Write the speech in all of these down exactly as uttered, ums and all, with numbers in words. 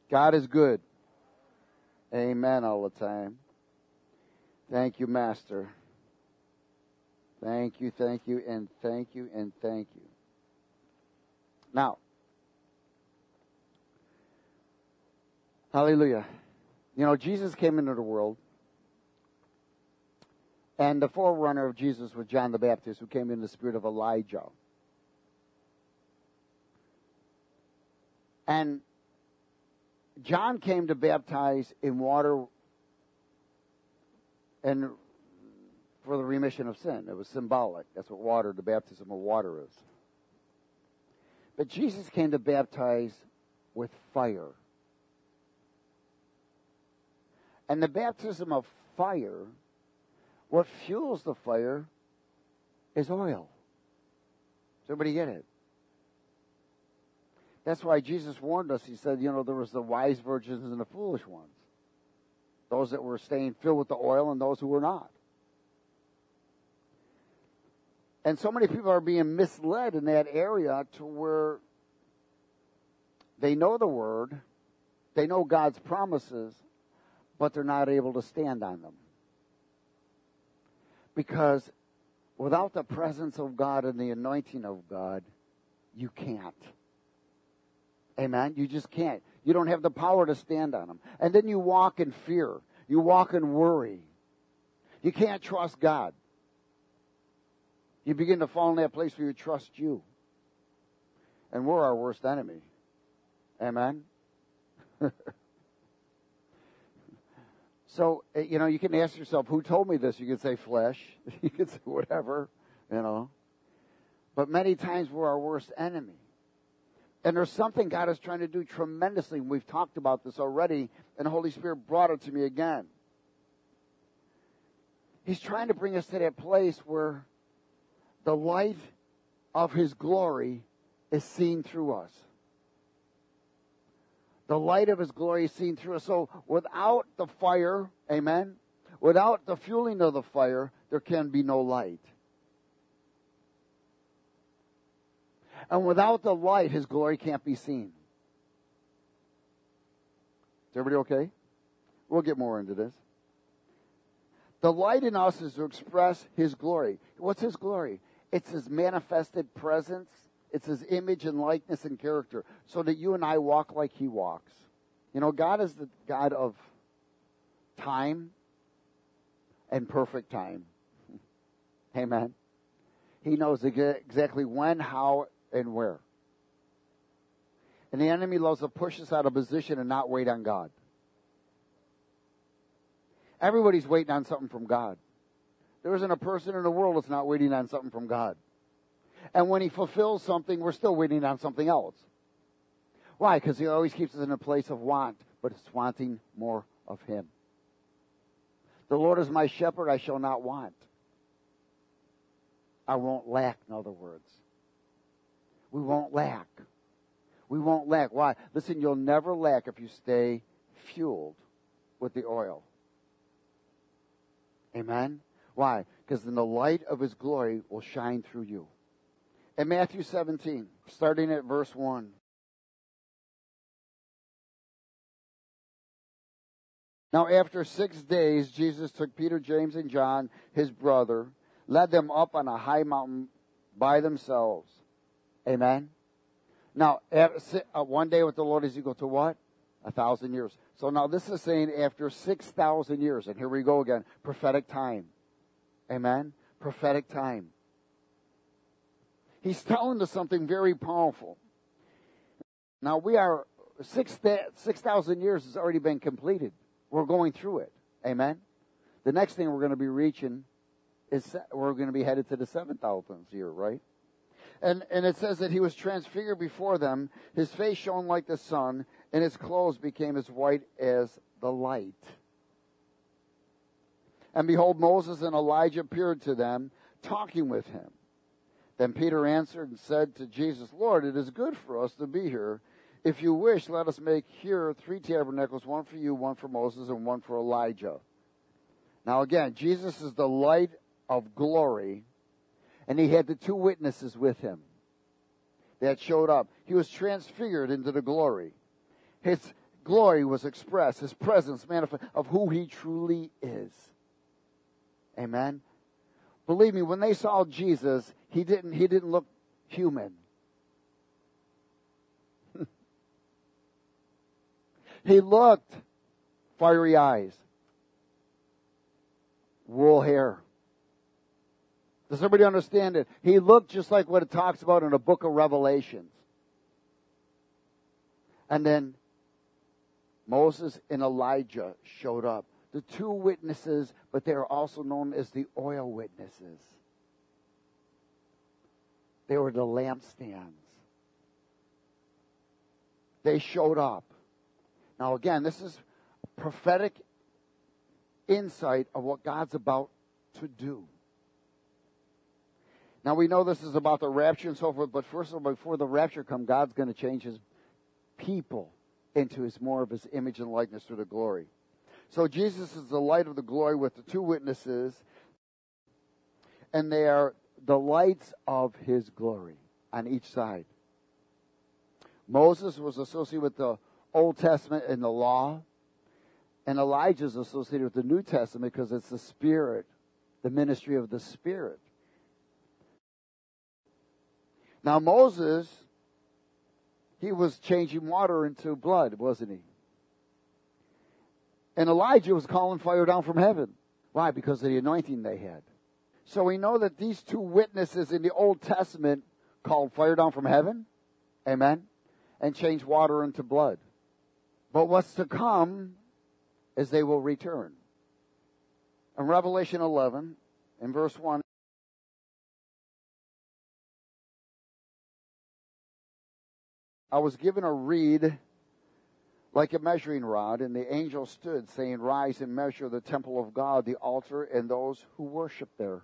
God is good. Amen all the time. Thank you, Master. Thank you, thank you, and thank you, and thank you. Now, hallelujah. You know, Jesus came into the world, and the forerunner of Jesus was John the Baptist, who came in the spirit of Elijah. And John came to baptize in water and for the remission of sin. It was symbolic. That's what water, the baptism of water is. But Jesus came to baptize with fire. And the baptism of fire, what fuels the fire is oil. Does everybody get it? That's why Jesus warned us. He said, you know, there was the wise virgins and the foolish ones. Those that were staying filled with the oil and those who were not. And so many people are being misled in that area to where they know the Word, they know God's promises, but they're not able to stand on them. Because without the presence of God and the anointing of God, you can't. Amen? You just can't. You don't have the power to stand on them. And then you walk in fear. You walk in worry. You can't trust God. You begin to fall in that place where you trust you. And we're our worst enemy. Amen? So, you know, you can ask yourself, who told me this? You can say flesh. You can say whatever, you know. But many times we're our worst enemy. And there's something God is trying to do tremendously. We've talked about this already, and the Holy Spirit brought it to me again. He's trying to bring us to that place where the light of His glory is seen through us. The light of His glory is seen through us. So without the fire, amen, without the fueling of the fire, there can be no light. And without the light, His glory can't be seen. Is everybody okay? We'll get more into this. The light in us is to express His glory. What's His glory? It's His manifested presence. It's His image and likeness and character, so that you and I walk like He walks. You know, God is the God of time and perfect time. Amen. He knows exactly when, how, and where. And the enemy loves to push us out of position and not wait on God. Everybody's waiting on something from God. There isn't a person in the world that's not waiting on something from God. And when He fulfills something, we're still waiting on something else. Why? Because He always keeps us in a place of want, but it's wanting more of Him. The Lord is my shepherd, I shall not want. I won't lack, in other words. We won't lack. We won't lack. Why? Listen, you'll never lack if you stay fueled with the oil. Amen? Why? Because then the light of His glory will shine through you. In Matthew seventeen, starting at verse one. Now after six days, Jesus took Peter, James, and John, His brother, led them up on a high mountain by themselves. Amen? Now, one day with the Lord is equal to what? A thousand years. So now this is saying after six thousand years, and here we go again, prophetic time. Amen? Prophetic time. He's telling us something very powerful. Now we are, six thousand years has already been completed. We're going through it. Amen? The next thing we're going to be reaching is we're going to be headed to the seven thousandth year, right? And and it says that He was transfigured before them. His face shone like the sun, and His clothes became as white as the light. And behold, Moses and Elijah appeared to them, talking with Him. Then Peter answered and said to Jesus, Lord, it is good for us to be here. If you wish, let us make here three tabernacles, one for you, one for Moses, and one for Elijah. Now again, Jesus is the light of glory, and He had the two witnesses with Him that showed up. He was transfigured into the glory. His glory was expressed, his presence manifest of who he truly is. Amen. Believe me, when they saw Jesus, he didn't he didn't look human. He looked fiery eyes, wool hair. Does everybody understand it? He looked just like what it talks about in the book of Revelations. And then Moses and Elijah showed up. The two witnesses, but they are also known as the oil witnesses. They were the lampstands. They showed up. Now again, this is prophetic insight of what God's about to do. Now we know this is about the rapture and so forth, but first of all, before the rapture comes, God's going to change his people into his more of his image and likeness through the glory. So Jesus is the light of the glory with the two witnesses, and they are the lights of his glory on each side. Moses was associated with the Old Testament and the law, and Elijah is associated with the New Testament because it's the Spirit, the ministry of the Spirit. Now Moses, he was changing water into blood, wasn't he? And Elijah was calling fire down from heaven. Why? Because of the anointing they had. So we know that these two witnesses in the Old Testament called fire down from heaven, amen, and changed water into blood. But what's to come is they will return. In Revelation eleven, in verse one, I was given a reed like a measuring rod, and the angel stood, saying, "Rise and measure the temple of God, the altar, and those who worship there.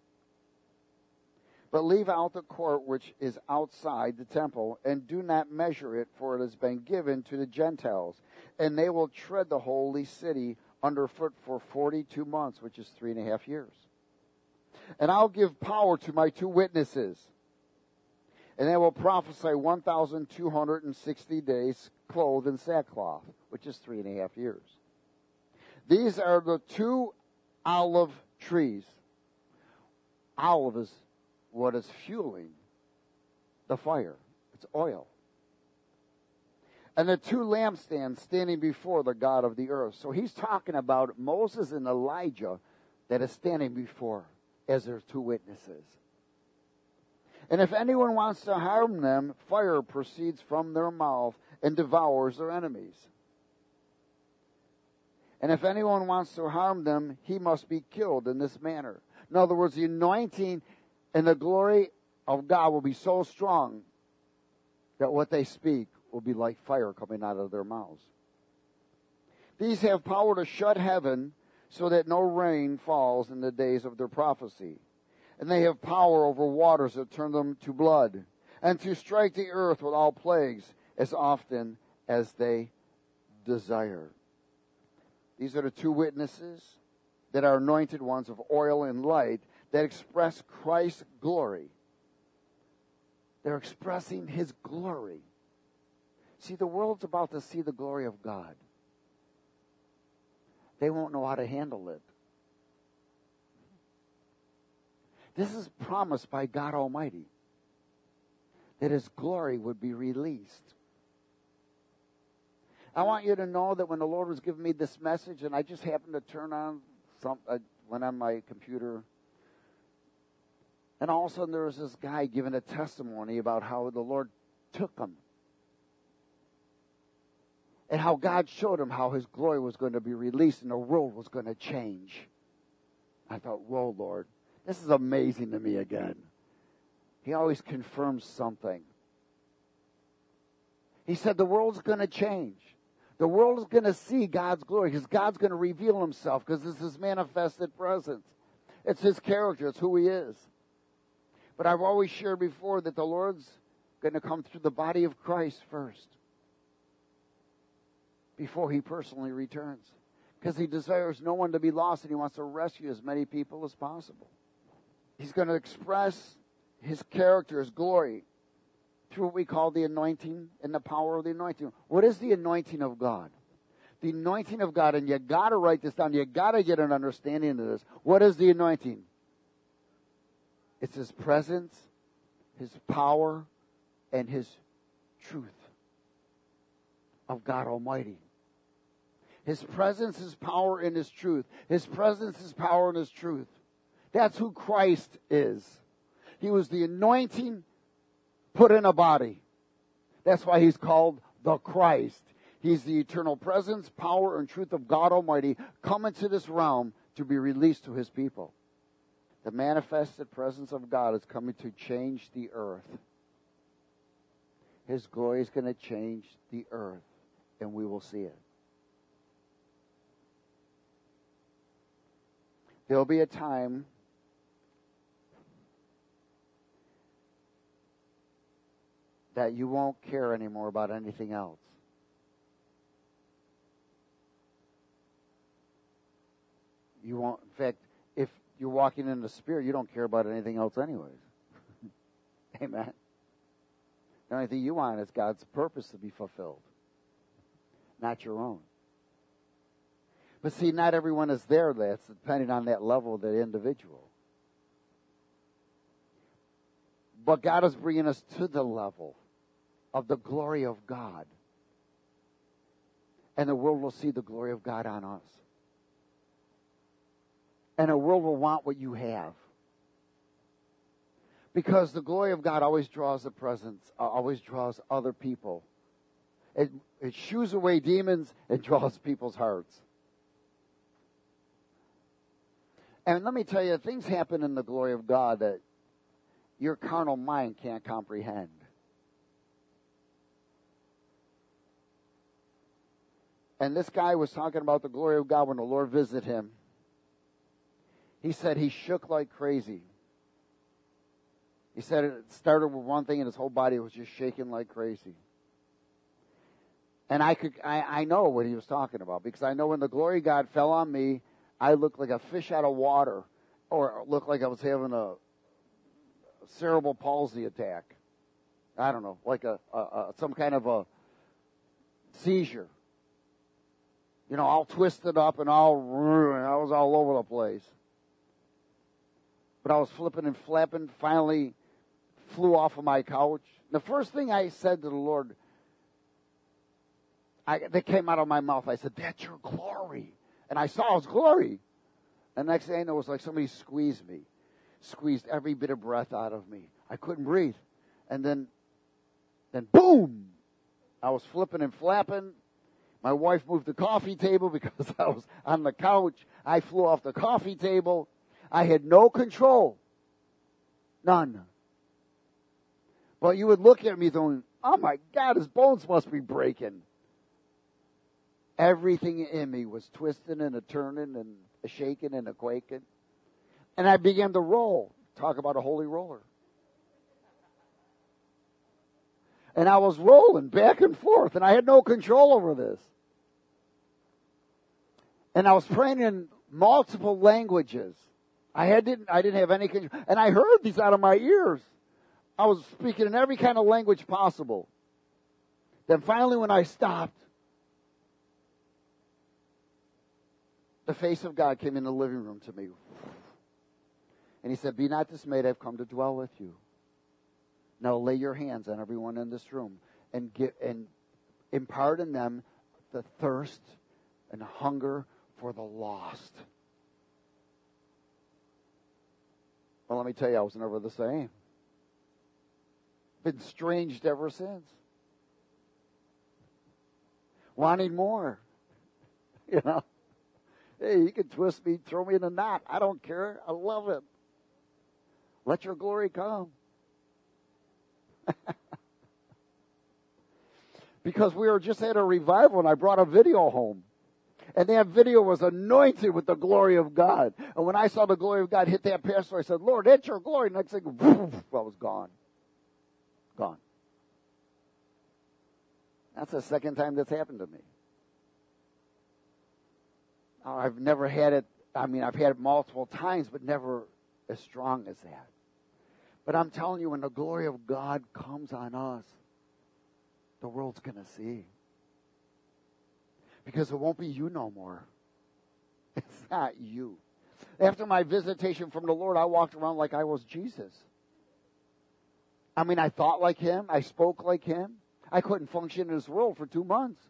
But leave out the court which is outside the temple, and do not measure it, for it has been given to the Gentiles, and they will tread the holy city underfoot for forty-two months, which is three and a half years. And I'll give power to my two witnesses, and they will prophesy one thousand two hundred sixty days, clothed in sackcloth, which is three and a half years. These are the two olive trees." Olive is what is fueling the fire. It's oil. "And the two lampstands standing before the God of the earth." So he's talking about Moses and Elijah that is standing before as their two witnesses. "And if anyone wants to harm them, fire proceeds from their mouth and devours their enemies. And if anyone wants to harm them, he must be killed in this manner." In other words, the anointing and the glory of God will be so strong that what they speak will be like fire coming out of their mouths. "These have power to shut heaven so that no rain falls in the days of their prophecy. And they have power over waters that turn them to blood, and to strike the earth with all plagues as often as they desire." These are the two witnesses that are anointed ones of oil and light that express Christ's glory. They're expressing his glory. See, the world's about to see the glory of God. They won't know how to handle it. This is promised by God Almighty, that his glory would be released. I want you to know that when the Lord was giving me this message, and I just happened to turn on some, I went on my computer, and all of a sudden there was this guy giving a testimony about how the Lord took him, and how God showed him how his glory was going to be released and the world was going to change. I thought, whoa, Lord, this is amazing to me again. He always confirms something. He said the world's going to change. The world is going to see God's glory because God's going to reveal himself because this is his manifested presence. It's his character. It's who he is. But I've always shared before that the Lord's going to come through the body of Christ first before he personally returns, because he desires no one to be lost and he wants to rescue as many people as possible. He's going to express his character, his glory, through what we call the anointing and the power of the anointing. What is the anointing of God? The anointing of God, and you got to write this down. You got to get an understanding of this. What is the anointing? It's His presence, His power, and His truth of God Almighty. His presence, His power, and His truth. His presence, His power, and His truth. That's who Christ is. He was the anointing put in a body. That's why He's called the Christ. He's the eternal presence, power, and truth of God Almighty come into this realm to be released to His people. The manifested presence of God is coming to change the earth. His glory is going to change the earth, and we will see it. There'll be a time that you won't care anymore about anything else. You won't, in fact, if you're walking in the Spirit, you don't care about anything else anyways. Amen. The only thing you want is God's purpose to be fulfilled, not your own. But see, not everyone is there. That's depending on that level of the individual. But God is bringing us to the level of the glory of God. And the world will see the glory of God on us. And the world will want what you have. Because the glory of God always draws the presence, uh, always draws other people. It, it shoos away demons and draws people's hearts. And let me tell you, things happen in the glory of God that your carnal mind can't comprehend. And this guy was talking about the glory of God when the Lord visited him. He said he shook like crazy. He said it started with one thing and his whole body was just shaking like crazy. And I could, I, I know what he was talking about, because I know when the glory of God fell on me, I looked like a fish out of water, or looked like I was having a cerebral palsy attack. I don't know, like a, a, a some kind of a seizure. You know, all twisted up and all, and I was all over the place. But I was flipping and flapping, finally flew off of my couch. The first thing I said to the Lord, I, that came out of my mouth, I said, "That's your glory." And I saw His glory. And the next thing I know, it was like somebody squeezed me, squeezed every bit of breath out of me. I couldn't breathe. And then, then boom, I was flipping and flapping. My wife moved the coffee table because I was on the couch. I flew off the coffee table. I had no control. None. But you would look at me going, "Oh my God, his bones must be breaking." Everything in me was twisting and a turning and a shaking and a quaking. And I began to roll. Talk about a holy roller. And I was rolling back and forth, and I had no control over this. And I was praying in multiple languages. I had didn't I didn't have any control, and I heard these out of my ears. I was speaking in every kind of language possible. Then finally, when I stopped, the face of God came in the living room to me. And He said, "Be not dismayed, I've come to dwell with you. Now lay your hands on everyone in this room and get and impart in them the thirst and hunger for the lost." Well, let me tell you, I was never the same. Been estranged ever since. Wanting more. You know. Hey, you can twist me, throw me in a knot. I don't care. I love it. Let your glory come. Because we were just at a revival and I brought a video home. And that video was anointed with the glory of God. And when I saw the glory of God hit that pastor, I said, "Lord, that's your glory." Next thing, woof, I was gone. Gone. That's the second time that's happened to me. I've never had it, I mean, I've had it multiple times, but never as strong as that. But I'm telling you, when the glory of God comes on us, the world's going to see. Because it won't be you no more. It's not you. After my visitation from the Lord, I walked around like I was Jesus. I mean, I thought like him. I spoke like him. I couldn't function in this world for two months.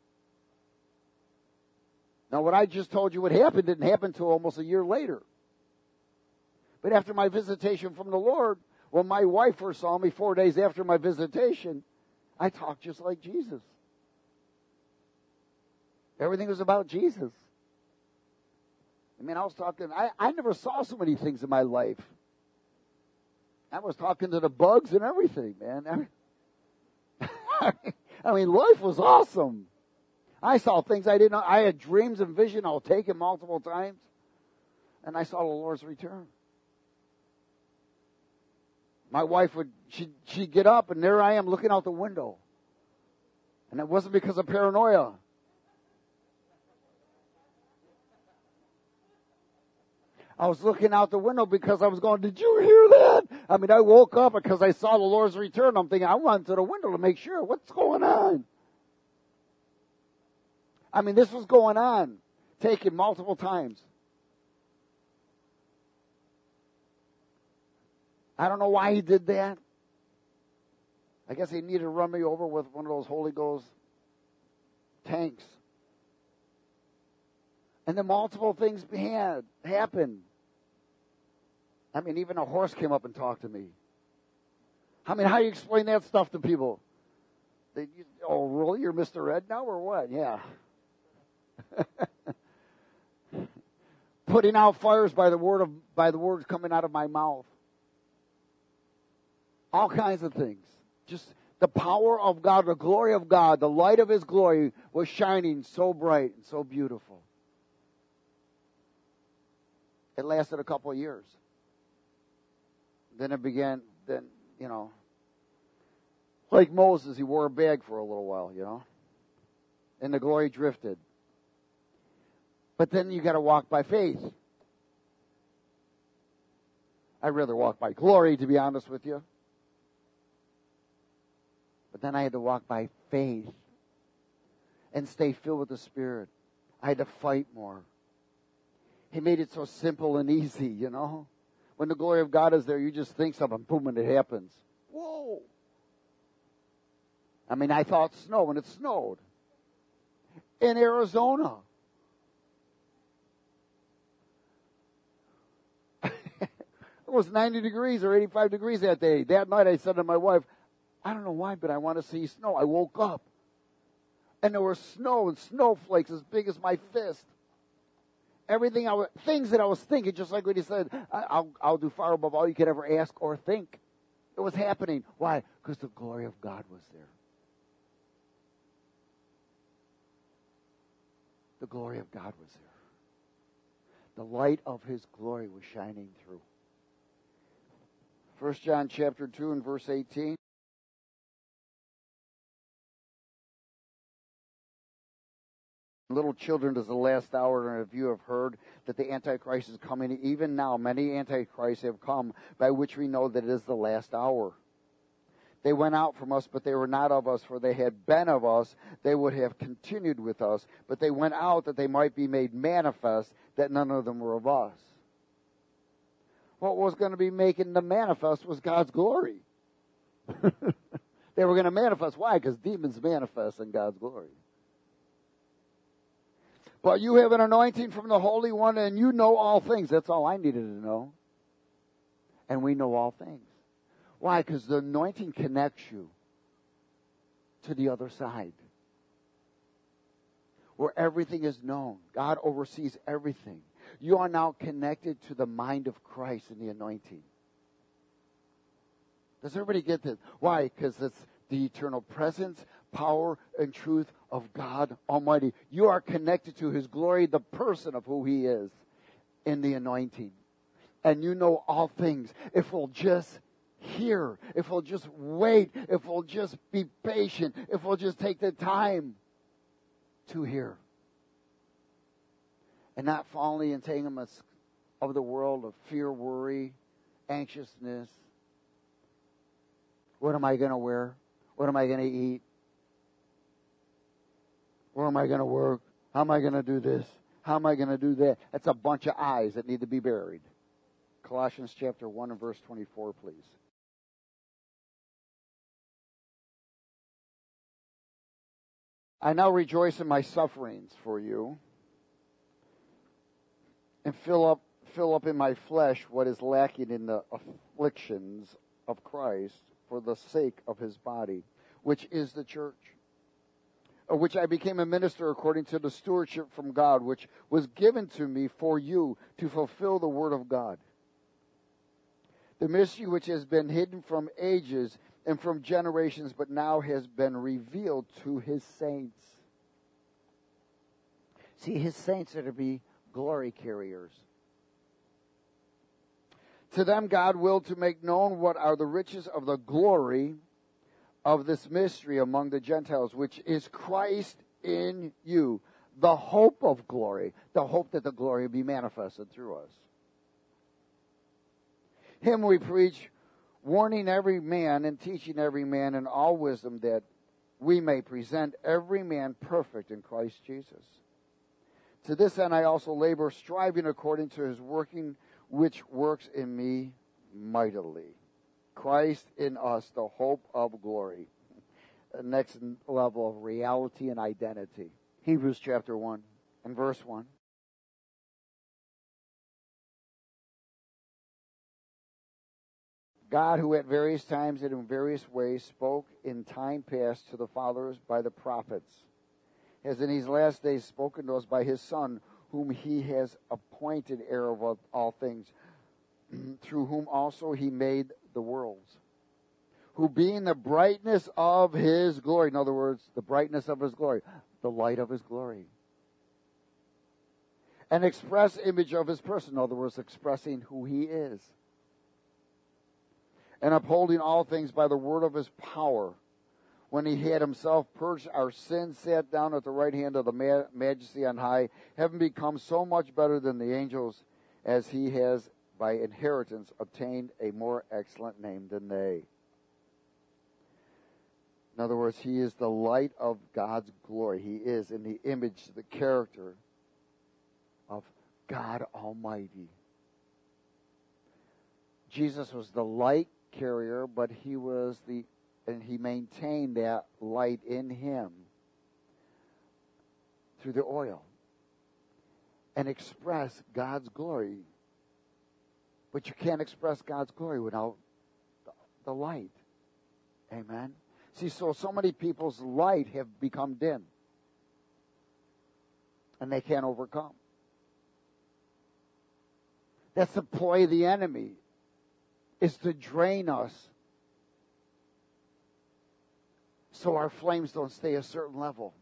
Now, what I just told you would happen didn't happen until almost a year later. But after my visitation from the Lord, when my wife first saw me four days after my visitation, I talked just like Jesus. Everything was about Jesus. I mean, I was talking, I, I never saw so many things in my life. I was talking to the bugs and everything, man. I mean, life was awesome. I saw things I didn't know. I had dreams and vision. I'll take it multiple times. And I saw the Lord's return. My wife would, she'd, she'd get up, and there I am looking out the window. And it wasn't because of paranoia. I was looking out the window because I was going, did you hear that? I mean, I woke up because I saw the Lord's return. I'm thinking, I went to the window to make sure. What's going on? I mean, this was going on, taken multiple times. I don't know why he did that. I guess he needed to run me over with one of those Holy Ghost tanks. And then multiple things had happened. I mean, even a horse came up and talked to me. I mean, how do you explain that stuff to people? They, you, oh, really? You're Mister Ed now or what? Yeah. Putting out fires by the word of by the words coming out of my mouth. All kinds of things. Just the power of God, the glory of God, the light of his glory was shining so bright and so beautiful. It lasted a couple of years. Then it began, then, you know, like Moses, he wore a bag for a little while, you know. And the glory drifted. But then you got to walk by faith. I'd rather walk by glory, to be honest with you. But then I had to walk by faith and stay filled with the Spirit. I had to fight more. He made it so simple and easy, you know. When the glory of God is there, you just think something, boom, and it happens. Whoa. I mean, I thought snow, and it snowed. In Arizona. It was ninety degrees or eighty-five degrees that day. That night I said to my wife, I don't know why, but I want to see snow. I woke up. And there was snow and snowflakes as big as my fist. Everything I was, things that I was thinking, just like what he said, I'll, I'll do far above all you could ever ask or think. It was happening. Why? Because the glory of God was there. The glory of God was there. The light of his glory was shining through. First John chapter two and verse eighteen. Little children, it is the last hour, and if you have heard that the Antichrist is coming, even now many Antichrists have come, by which we know that it is the last hour. They went out from us, but they were not of us, for they had been of us, they would have continued with us. But they went out that they might be made manifest, that none of them were of us. What was going to be making them manifest was God's glory. They were going to manifest. Why? Because demons manifest in God's glory. But you have an anointing from the Holy One, and you know all things. That's all I needed to know. And we know all things. Why? Because the anointing connects you to the other side, where everything is known. God oversees everything. You are now connected to the mind of Christ in the anointing. Does everybody get this? Why? Because it's the eternal presence, power, and truth of God Almighty. You are connected to his glory, the person of who he is, in the anointing. And you know all things. If we'll just hear, if we'll just wait, if we'll just be patient, if we'll just take the time to hear. And not fall in the entanglements of the world of fear, worry, anxiousness, What am I going to wear? What am I going to eat? Where am I going to work? How am I going to do this? How am I going to do that? That's a bunch of eyes that need to be buried. Colossians chapter one and verse twenty-four, please. I now rejoice in my sufferings for you, and fill up fill up in my flesh what is lacking in the afflictions of Christ for the sake of his body, which is the church, of which I became a minister according to the stewardship from God, which was given to me for you to fulfill the word of God. The mystery which has been hidden from ages and from generations, but now has been revealed to his saints. See, his saints are to be glory carriers. To them God willed to make known what are the riches of the glory of this mystery among the Gentiles, which is Christ in you, the hope of glory, the hope that the glory will be manifested through us. Him we preach, warning every man and teaching every man in all wisdom, that we may present every man perfect in Christ Jesus. To this end I also labor, striving according to his working, which works in me mightily. Christ in us, the hope of glory. The next level of reality and identity. Hebrews chapter one and verse one. God, who at various times and in various ways spoke in time past to the fathers by the prophets, has in these last days spoken to us by his Son, whom he has appointed heir of all things, through whom also he made the worlds, who being the brightness of his glory, in other words, the brightness of his glory, the light of his glory, an express image of his person, in other words, expressing who he is, and upholding all things by the word of his power, when he had himself purged our sins, sat down at the right hand of the ma- majesty on high, having become so much better than the angels, as he has by inheritance obtained a more excellent name than they. In other words, he is the light of God's glory. He is in the image, the character of God Almighty. Jesus was the light carrier, but he was the and he maintained that light in him through the oil and express God's glory. But you can't express God's glory without the light. Amen. See, so so many people's light have become dim, and they can't overcome. That's the ploy of the enemy, is to drain us so our flames don't stay a certain level.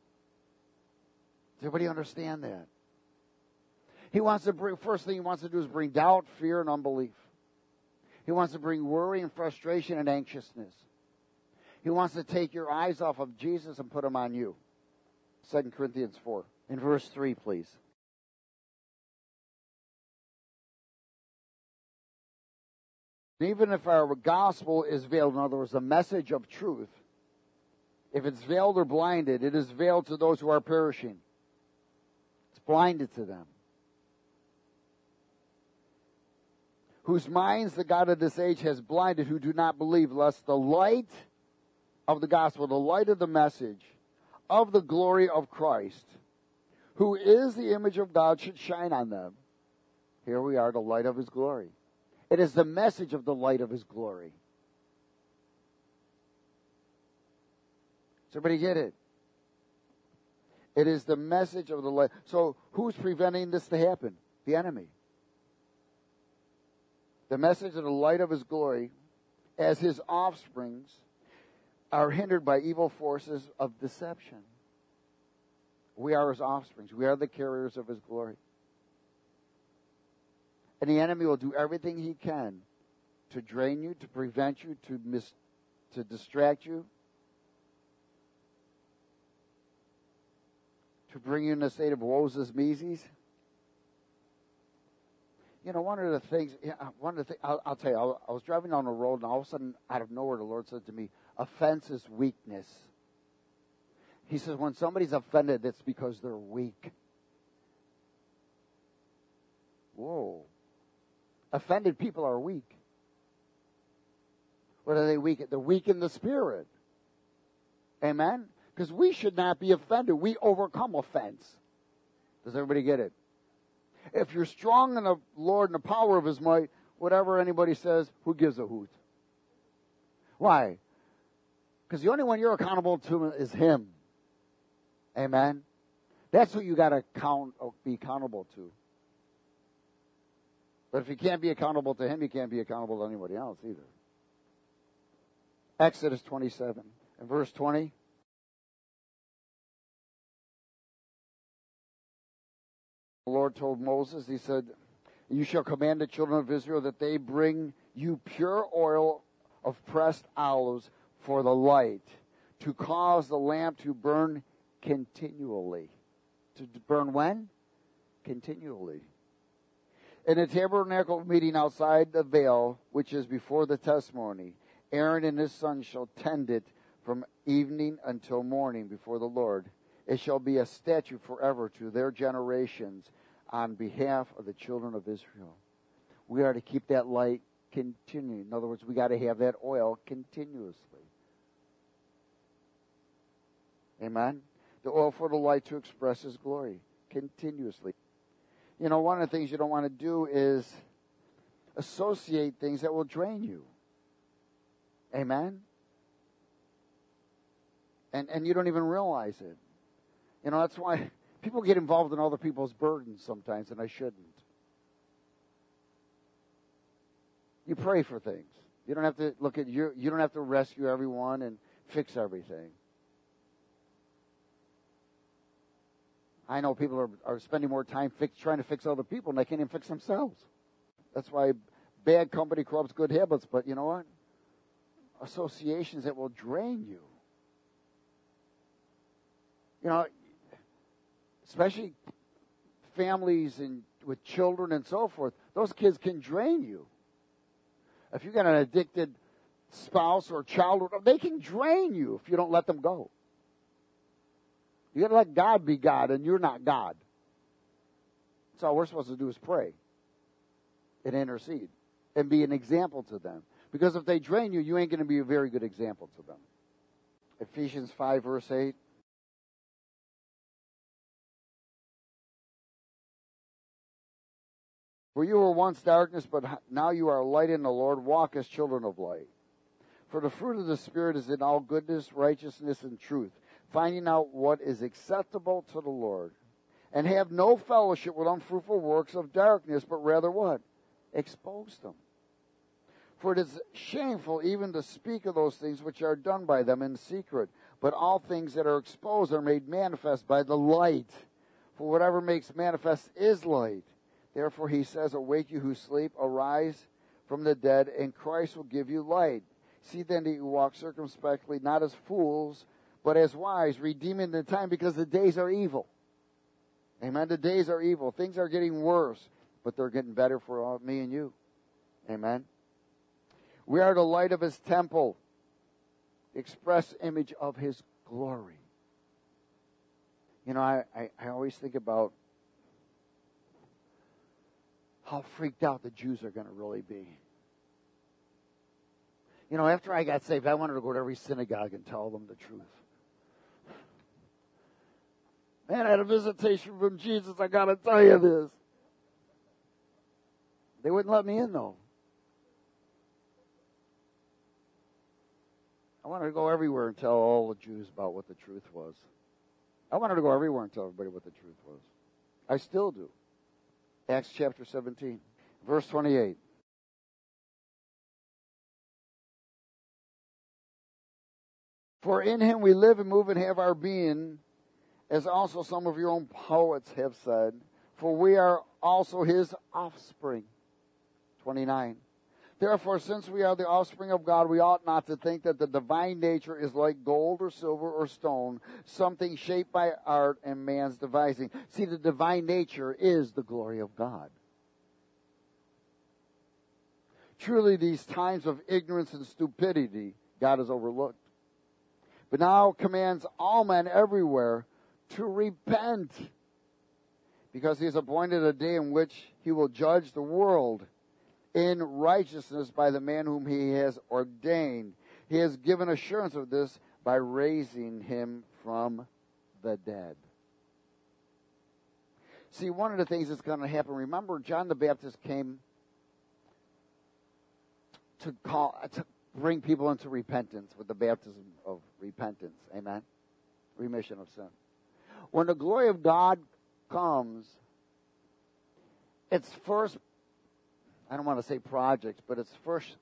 Does everybody understand that? He wants to bring, first thing he wants to do is bring doubt, fear, and unbelief. He wants to bring worry and frustration and anxiousness. He wants to take your eyes off of Jesus and put them on you. Second Corinthians four. In verse three, please. Even if our gospel is veiled, in other words, the message of truth, if it's veiled or blinded, it is veiled to those who are perishing. It's blinded to them. Whose minds the God of this age has blinded, who do not believe, lest the light of the gospel, the light of the message of the glory of Christ, who is the image of God, should shine on them. Here we are, the light of his glory. It is the message of the light of his glory. Does everybody get it? It is the message of the light. So who's preventing this to happen? The enemy. The message of the light of his glory, as his offsprings, are hindered by evil forces of deception. We are his offsprings. We are the carriers of his glory. And the enemy will do everything he can to drain you, to prevent you, to mis- to distract you, to bring you in a state of woes as Mises. You know, one of the things, yeah, one of the things, I'll, I'll tell you, I, I was driving down the road, and all of a sudden, out of nowhere, the Lord said to me, offense is weakness. He says, when somebody's offended, it's because they're weak. Whoa. Offended people are weak. What are they weak? They're weak in the spirit. Amen? Because we should not be offended. We overcome offense. Does everybody get it? If you're strong in the Lord and the power of His might, whatever anybody says, who gives a hoot? Why? Because the only one you're accountable to is Him. Amen? That's who you got to count, be accountable to. But if you can't be accountable to Him, you can't be accountable to anybody else either. Exodus twenty-seven and verse twenty. The Lord told Moses, He said, you shall command the children of Israel that they bring you pure oil of pressed olives for the light, to cause the lamp to burn continually. To burn when? Continually. In the tabernacle meeting outside the veil, which is before the testimony, Aaron and his sons shall tend it from evening until morning before the Lord. It shall be a statute forever to their generations on behalf of the children of Israel. We are to keep that light continuing. In other words, we got to have that oil continuously. Amen? The oil for the light to express His glory continuously. You know, one of the things you don't want to do is associate things that will drain you. Amen? And and you don't even realize it. You know, that's why people get involved in other people's burdens sometimes, and I shouldn't. You pray for things. You don't have to look at your, you don't have to rescue everyone and fix everything. I know people are, are spending more time fix, trying to fix other people, and they can't even fix themselves. That's why bad company corrupts good habits. But you know what? Associations that will drain you. You know, especially families and with children and so forth, those kids can drain you. If you got an addicted spouse or child, they can drain you if you don't let them go. You got to let God be God, and you're not God. So all we're supposed to do is pray and intercede and be an example to them. Because if they drain you, you ain't going to be a very good example to them. Ephesians five, verse eight. For you were once darkness, but now you are light in the Lord. Walk as children of light. For the fruit of the Spirit is in all goodness, righteousness, and truth, finding out what is acceptable to the Lord. And have no fellowship with unfruitful works of darkness, but rather what? Expose them. For it is shameful even to speak of those things which are done by them in secret. But all things that are exposed are made manifest by the light. For whatever makes manifest is light. Therefore he says, awake you who sleep, arise from the dead, and Christ will give you light. See then that you walk circumspectly, not as fools, but as wise, redeeming the time, because the days are evil. Amen. The days are evil. Things are getting worse, but they're getting better for all, me and you. Amen. We are the light of His temple, the express image of His glory. You know, I, I, I always think about how freaked out the Jews are going to really be. You know, after I got saved, I wanted to go to every synagogue and tell them the truth. Man, I had a visitation from Jesus. I got to tell you this. They wouldn't let me in, though. I wanted to go everywhere and tell all the Jews about what the truth was. I wanted to go everywhere and tell everybody what the truth was. I still do. Acts chapter seventeen, verse twenty-eight. For in Him we live and move and have our being, as also some of your own poets have said, for we are also His offspring. twenty-nine. Therefore, since we are the offspring of God, we ought not to think that the divine nature is like gold or silver or stone, something shaped by art and man's devising. See, the divine nature is the glory of God. Truly, these times of ignorance and stupidity, God has overlooked. But now commands all men everywhere to repent, because he has appointed a day in which he will judge the world in righteousness by the man whom he has ordained. He has given assurance of this by raising him from the dead. See, one of the things that's going to happen, remember, John the Baptist came to call, to bring people into repentance with the baptism of repentance. Amen? Remission of sin. When the glory of God comes, its first, I don't want to say project, but its first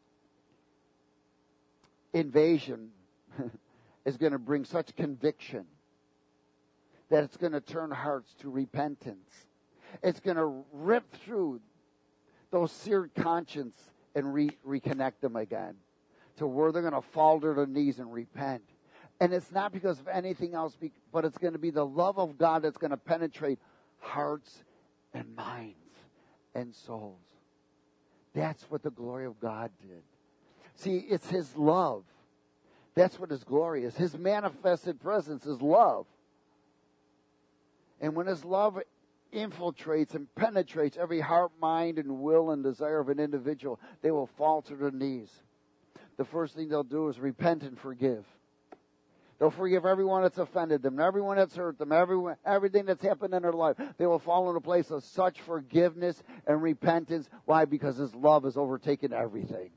invasion is going to bring such conviction that it's going to turn hearts to repentance. It's going to rip through those seared conscience and re- reconnect them again to where they're going to fall to their knees and repent. And it's not because of anything else, but it's going to be the love of God that's going to penetrate hearts and minds and souls. That's what the glory of God did. See, it's His love. That's what His glory is. His manifested presence is love. And when His love infiltrates and penetrates every heart, mind, and will and desire of an individual, they will fall to their knees. The first thing they'll do is repent and forgive. They'll forgive everyone that's offended them, everyone that's hurt them, everyone, everything that's happened in their life. They will fall in a place of such forgiveness and repentance. Why? Because His love has overtaken everything.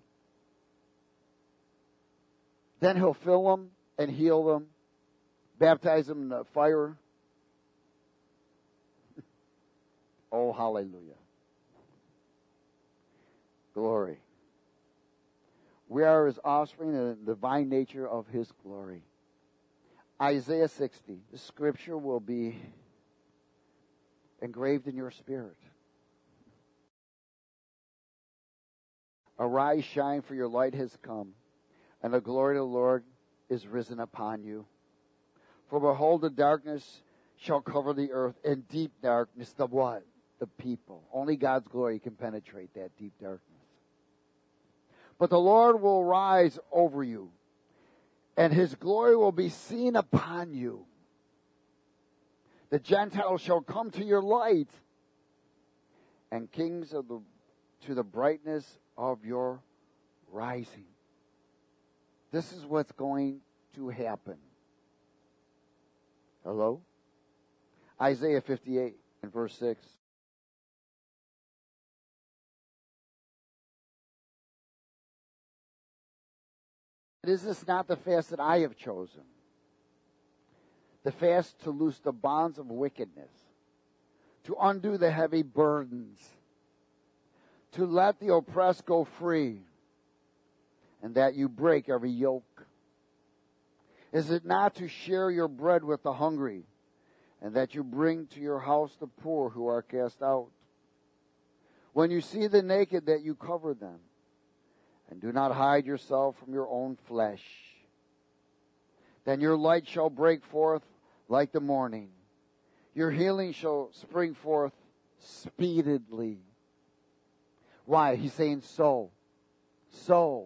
Then He'll fill them and heal them, baptize them in the fire. Oh, hallelujah. Glory. We are His offspring and the divine nature of His glory. Isaiah sixty, the scripture will be engraved in your spirit. Arise, shine, for your light has come, and the glory of the Lord is risen upon you. For behold, the darkness shall cover the earth, and deep darkness, the what? The people. Only God's glory can penetrate that deep darkness. But the Lord will rise over you, and His glory will be seen upon you. The Gentiles shall come to your light, and kings of the, to the brightness of your rising. This is what's going to happen. Hello? Isaiah fifty-eight and verse six. Is this not the fast that I have chosen? The fast to loose the bonds of wickedness, to undo the heavy burdens, to let the oppressed go free, and that you break every yoke? Is it not to share your bread with the hungry, and that you bring to your house the poor who are cast out? When you see the naked, that you cover them, and do not hide yourself from your own flesh. Then your light shall break forth like the morning. Your healing shall spring forth speedily. Why? He's saying so. So.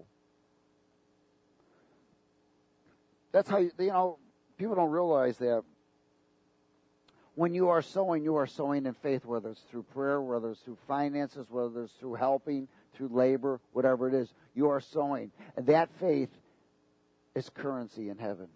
That's how, you, you know, people don't realize that. When you are sowing, you are sowing in faith, whether it's through prayer, whether it's through finances, whether it's through helping, through labor, whatever it is. You are sowing. And that faith is currency in heaven.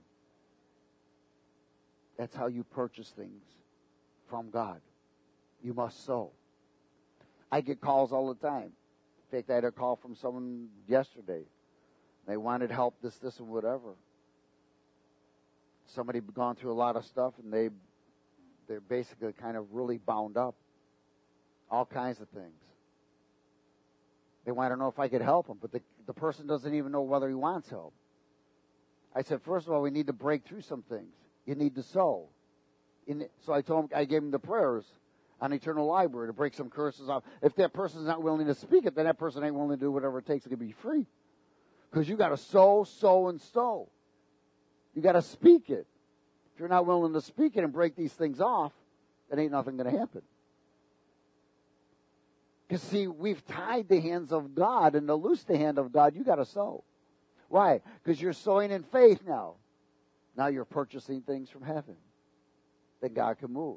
That's how you purchase things from God. You must sow. I get calls all the time. In fact, I had a call from someone yesterday. They wanted help, this, this, and whatever. Somebody had gone through a lot of stuff, and they, they're basically kind of really bound up. All kinds of things. They want to know if I could help them, but the, the person doesn't even know whether he wants help. I said, first of all, we need to break through some things. You need to sow. In, so I told him, I gave him the prayers on Eternal Library to break some curses off. If that person's not willing to speak it, then that person ain't willing to do whatever it takes to be free. Because you got to sow, sow, and sow. You got to speak it. If you're not willing to speak it and break these things off, then ain't nothing going to happen. Because, see, we've tied the hands of God, and to loose the hand of God, you got to sow. Why? Because you're sowing in faith now. Now you're purchasing things from heaven that God can move.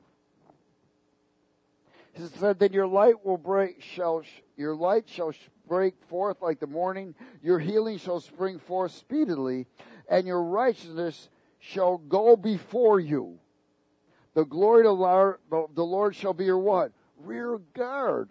He said that your light will break, shall your light shall break forth like the morning. Your healing shall spring forth speedily, and your righteousness shall go before you. The glory of the Lord shall be your what? Rear guard.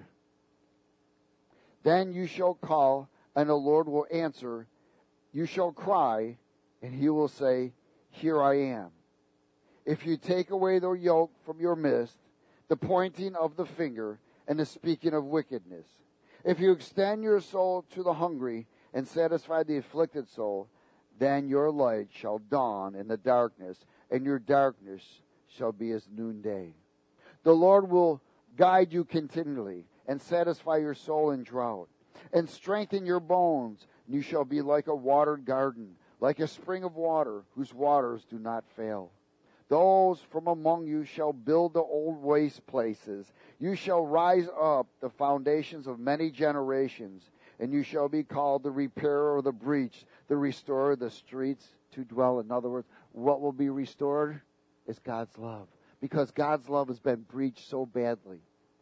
Then you shall call, and the Lord will answer. You shall cry, and he will say, here I am. If you take away the yoke from your midst, the pointing of the finger, and the speaking of wickedness. If you extend your soul to the hungry, and satisfy the afflicted soul, then your light shall dawn in the darkness, and your darkness shall be as noonday. The Lord will guide you continually, and satisfy your soul in drought, and strengthen your bones. And you shall be like a watered garden, like a spring of water, whose waters do not fail. Those from among you shall build the old waste places. You shall rise up the foundations of many generations, and you shall be called the repairer of the breach, the restorer of the streets to dwell. In other words, what will be restored is God's love, because God's love has been breached so badly.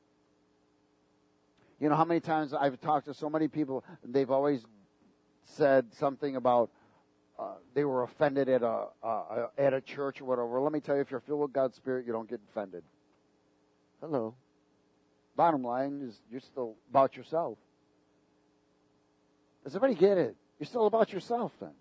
You know how many times I've talked to so many people, they've always said something about uh, they were offended at a uh, at a church or whatever. Well, let me tell you, if you're filled with God's Spirit, you don't get offended. Hello. Bottom line is you're still about yourself. Does everybody get it? You're still about yourself then.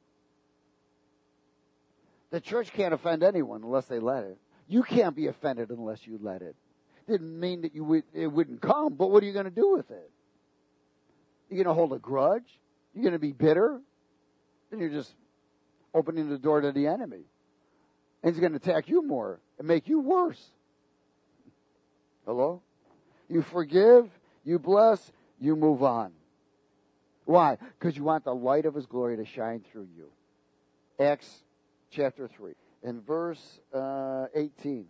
The church can't offend anyone unless they let it. You can't be offended unless you let it. Didn't mean that you would, it wouldn't come, but what are you going to do with it? You're going to hold a grudge? You're going to be bitter? Then you're just opening the door to the enemy. And he's going to attack you more and make you worse. Hello? You forgive, you bless, you move on. Why? Because you want the light of his glory to shine through you. Acts chapter three. In verse uh, eighteen.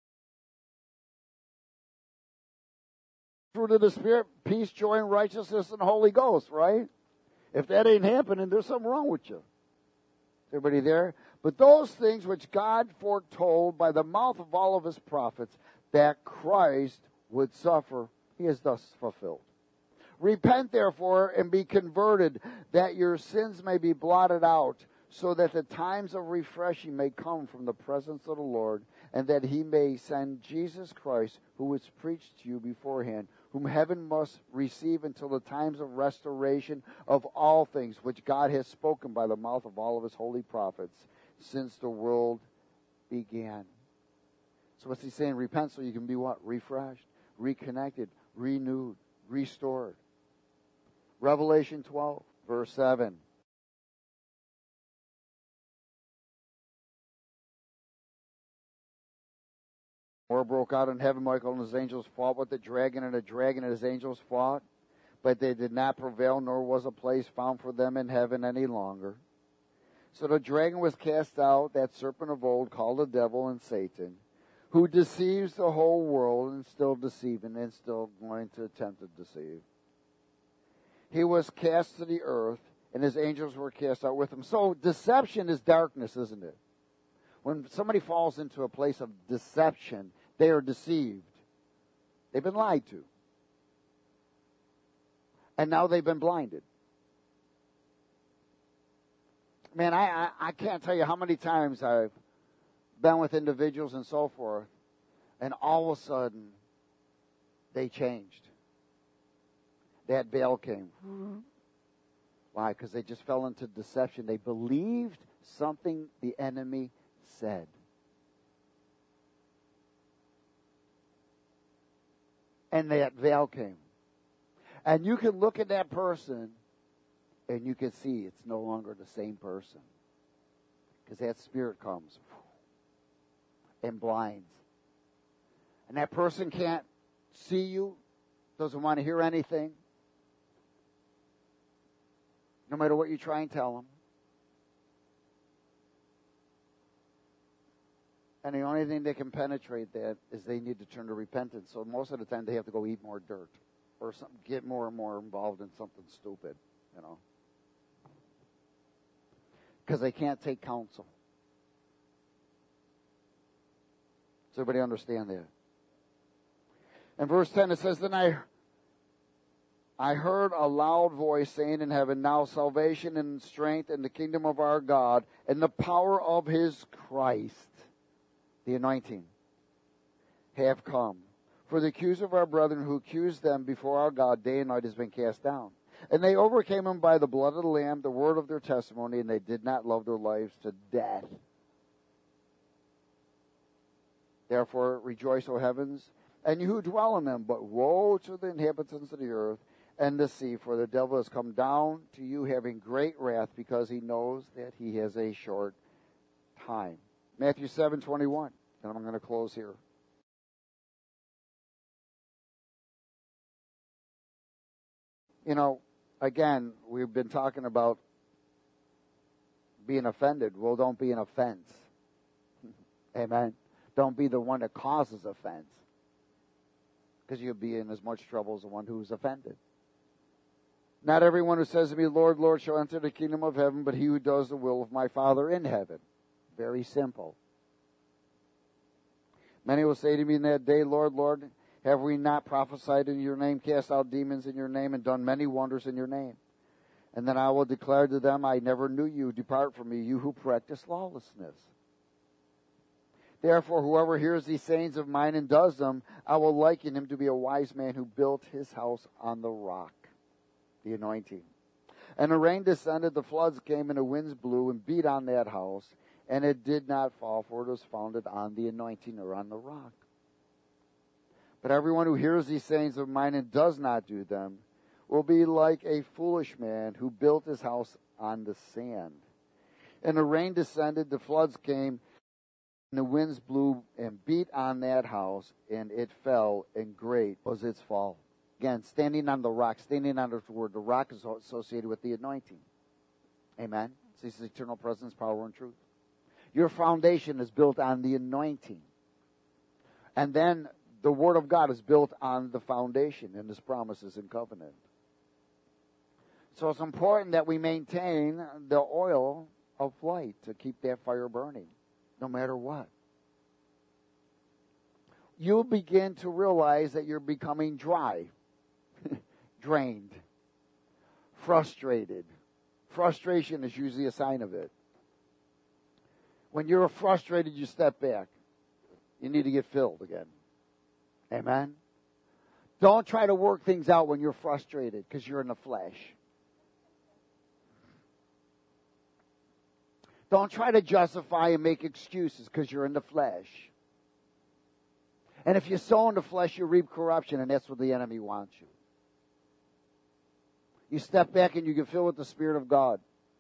Fruit of the Spirit, peace, joy, and righteousness, and the Holy Ghost, right? If that ain't happening, there's something wrong with you. Everybody there? But those things which God foretold by the mouth of all of his prophets, that Christ would suffer, he has thus fulfilled. Repent, therefore, and be converted, that your sins may be blotted out, so that the times of refreshing may come from the presence of the Lord, and that he may send Jesus Christ, who was preached to you beforehand, whom heaven must receive until the times of restoration of all things, which God has spoken by the mouth of all of his holy prophets, since the world began. So what's he saying? Repent so you can be what? Refreshed, reconnected, renewed, restored. Revelation twelve, verse seven. War broke out in heaven. Michael and his angels fought with the dragon, and the dragon and his angels fought, but they did not prevail, nor was a place found for them in heaven any longer. So the dragon was cast out, that serpent of old, called the devil and Satan, who deceives the whole world, and still deceiving, and still going to attempt to deceive. He was cast to the earth, and his angels were cast out with him. So deception is darkness, isn't it? When somebody falls into a place of deception, they are deceived. They've been lied to. And now they've been blinded. Man, I, I, I can't tell you how many times I've been with individuals and so forth, and all of a sudden, they changed. That veil came. Mm-hmm. Why? Because they just fell into deception. They believed something the enemy said. And that veil came. And you can look at that person and you can see it's no longer the same person. Because that spirit comes and blinds. And that person can't see you, doesn't want to hear anything. No matter what you try and tell them. And the only thing that can penetrate that is they need to turn to repentance. So most of the time they have to go eat more dirt. or some, get more and more involved in something stupid, you know. Because they can't take counsel. Does everybody understand that? In verse ten it says, Then I, I heard a loud voice saying in heaven, Now salvation and strength and the kingdom of our God and the power of his Christ, the anointing, have come. For the accuser of our brethren who accused them before our God day and night has been cast down. And they overcame him by the blood of the Lamb, the word of their testimony, and they did not love their lives to death. Therefore rejoice, O heavens, and you who dwell in them. But woe to the inhabitants of the earth and the sea, for the devil has come down to you having great wrath, because he knows that he has a short time. Matthew seven twenty-one. And I'm going to close here. You know, again, we've been talking about being offended. Well, don't be an offense. Amen. Don't be the one that causes offense, because you'll be in as much trouble as the one who's offended. Not everyone who says to me, Lord, Lord, shall enter the kingdom of heaven, but he who does the will of my Father in heaven. Very simple. Many will say to me in that day, Lord, Lord, have we not prophesied in your name, cast out demons in your name, and done many wonders in your name? And then I will declare to them, I never knew you. Depart from me, you who practice lawlessness. Therefore, whoever hears these sayings of mine and does them, I will liken him to be a wise man who built his house on the rock, the anointing. And the rain descended, the floods came, and the winds blew and beat on that house, and it did not fall, for it was founded on the anointing, or on the rock. But everyone who hears these sayings of mine and does not do them will be like a foolish man who built his house on the sand. And the rain descended, the floods came, and the winds blew and beat on that house, and it fell, and great was its fall. Again, standing on the rock, standing on the word. The rock is associated with the anointing. Amen? So this is eternal presence, power, and truth. Your foundation is built on the anointing. And then the Word of God is built on the foundation and His promises and covenant. So it's important that we maintain the oil of light to keep that fire burning, no matter what. You'll begin to realize that you're becoming dry, drained, frustrated. Frustration is usually a sign of it. When you're frustrated, you step back. You need to get filled again. Amen? Don't try to work things out when you're frustrated, because you're in the flesh. Don't try to justify and make excuses, because you're in the flesh. And if you sow in the flesh, you reap corruption, and that's what the enemy wants you. You step back and you get filled with the Spirit of God.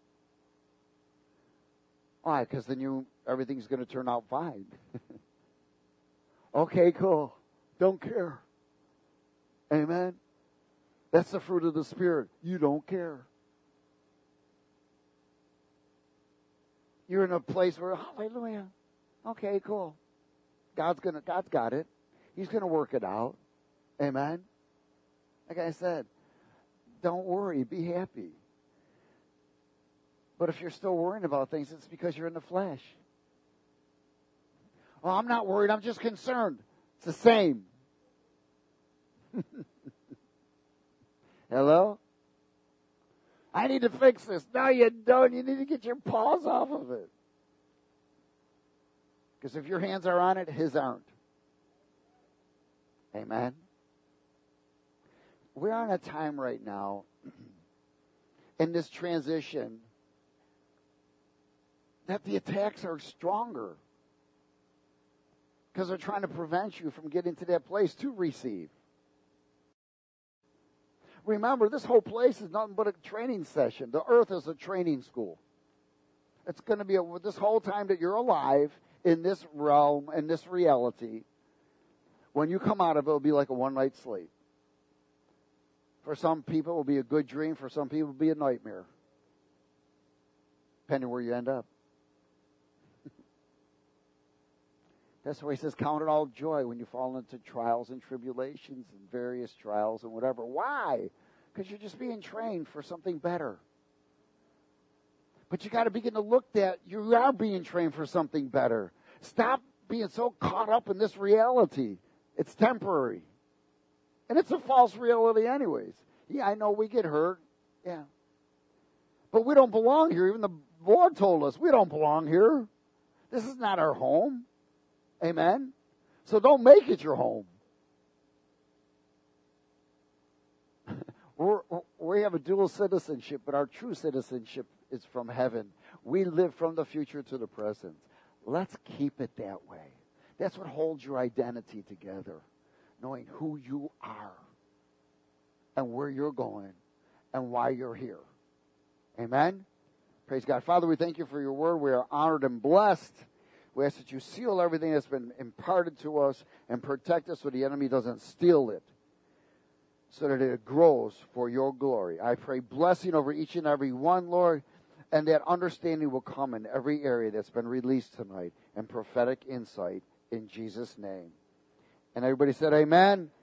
Why? Because then you everything's going to turn out fine. Okay, cool. Don't care. Amen? That's the fruit of the Spirit. You don't care. You're in a place where, hallelujah. Okay, cool. God's gonna, God's got it. He's going to work it out. Amen? Like I said, don't worry. Be happy. But if you're still worrying about things, it's because you're in the flesh. Well, I'm not worried. I'm just concerned. It's the same. Hello? I need to fix this. No, you don't. You need to get your paws off of it. Because if your hands are on it, His aren't. Amen? We're in a time right now in this transition that the attacks are stronger, because they're trying to prevent you from getting to that place to receive. Remember, this whole place is nothing but a training session. The earth is a training school. It's going to be, a, this whole time that you're alive in this realm, in this reality, when you come out of it, it'll be like a one-night sleep. For some people, it will be a good dream. For some people, it will be a nightmare, depending where you end up. That's why he says, count it all joy when you fall into trials and tribulations and various trials and whatever. Why? Because you're just being trained for something better. But you got to begin to look that you are being trained for something better. Stop being so caught up in this reality. It's temporary. And it's a false reality anyways. Yeah, I know we get hurt. Yeah. But we don't belong here. Even the Lord told us we don't belong here. This is not our home. Amen? So don't make it your home. We're, we have a dual citizenship, but our true citizenship is from heaven. We live from the future to the present. Let's keep it that way. That's what holds your identity together, knowing who you are and where you're going and why you're here. Amen? Praise God. Father, we thank you for your word. We are honored and blessed. We ask that you seal everything that's been imparted to us and protect us so the enemy doesn't steal it, so that it grows for your glory. I pray blessing over each and every one, Lord, and that understanding will come in every area that's been released tonight, and prophetic insight in Jesus' name. And everybody said amen.